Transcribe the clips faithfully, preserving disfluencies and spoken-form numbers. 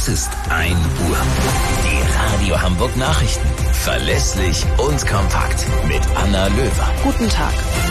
Es ist ein Uhr. Die Radio Hamburg Nachrichten. Verlässlich und kompakt mit Anna Löwer. Guten Tag.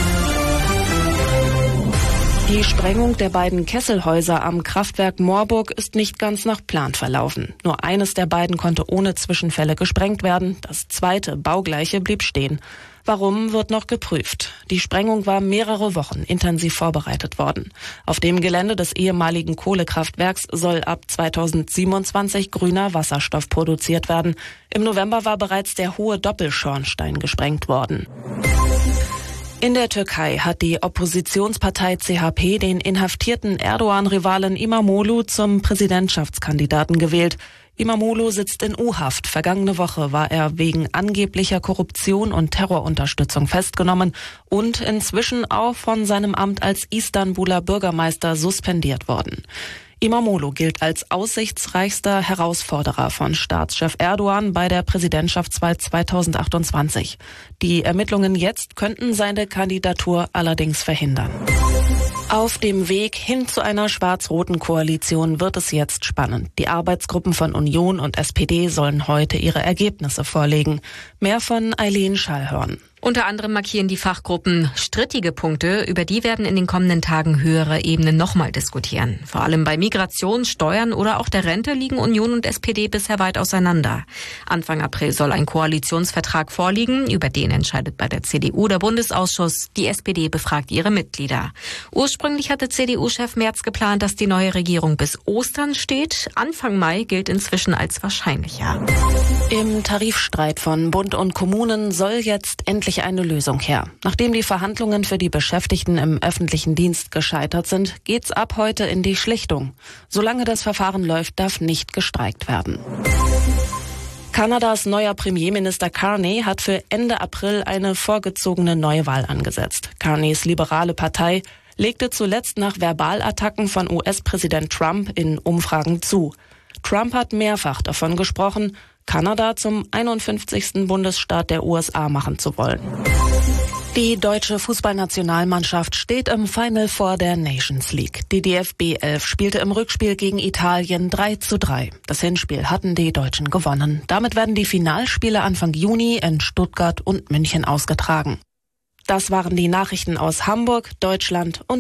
Die Sprengung der beiden Kesselhäuser am Kraftwerk Moorburg ist nicht ganz nach Plan verlaufen. Nur eines der beiden konnte ohne Zwischenfälle gesprengt werden. Das zweite, baugleiche, blieb stehen. Warum, wird noch geprüft. Die Sprengung war mehrere Wochen intensiv vorbereitet worden. Auf dem Gelände des ehemaligen Kohlekraftwerks soll ab zweitausendsiebenundzwanzig grüner Wasserstoff produziert werden. Im November war bereits der hohe Doppelschornstein gesprengt worden. In der Türkei hat die Oppositionspartei C H P den inhaftierten Erdogan-Rivalen İmamoğlu zum Präsidentschaftskandidaten gewählt. İmamoğlu sitzt in U-Haft. Vergangene Woche war er wegen angeblicher Korruption und Terrorunterstützung festgenommen und inzwischen auch von seinem Amt als Istanbuler Bürgermeister suspendiert worden. İmamoğlu gilt als aussichtsreichster Herausforderer von Staatschef Erdogan bei der Präsidentschaftswahl zweitausendachtundzwanzig. Die Ermittlungen jetzt könnten seine Kandidatur allerdings verhindern. Auf dem Weg hin zu einer schwarz-roten Koalition wird es jetzt spannend. Die Arbeitsgruppen von Union und S P D sollen heute ihre Ergebnisse vorlegen. Mehr von Eileen Schallhorn. Unter anderem markieren die Fachgruppen strittige Punkte, über die werden in den kommenden Tagen höhere Ebenen nochmal diskutieren. Vor allem bei Migration, Steuern oder auch der Rente liegen Union und S P D bisher weit auseinander. Anfang April soll ein Koalitionsvertrag vorliegen, über den entscheidet bei der C D U der Bundesausschuss. Die S P D befragt ihre Mitglieder. Ursprünglich hatte C D U-Chef Merz geplant, dass die neue Regierung bis Ostern steht. Anfang Mai gilt inzwischen als wahrscheinlicher. Im Tarifstreit von Bund und Kommunen soll jetzt endlich eine Lösung her. Nachdem die Verhandlungen für die Beschäftigten im öffentlichen Dienst gescheitert sind, geht's ab heute in die Schlichtung. Solange das Verfahren läuft, darf nicht gestreikt werden. Kanadas neuer Premierminister Carney hat für Ende April eine vorgezogene Neuwahl angesetzt. Carneys liberale Partei legte zuletzt nach Verbalattacken von U S-Präsident Trump in Umfragen zu. Trump hat mehrfach davon gesprochen, Kanada zum einundfünfzigsten Bundesstaat der U S A machen zu wollen. Die deutsche Fußballnationalmannschaft steht im Final Four der Nations League. Die D F B elf spielte im Rückspiel gegen Italien drei zu drei. Das Hinspiel hatten die Deutschen gewonnen. Damit werden die Finalspiele Anfang Juni in Stuttgart und München ausgetragen. Das waren die Nachrichten aus Hamburg, Deutschland und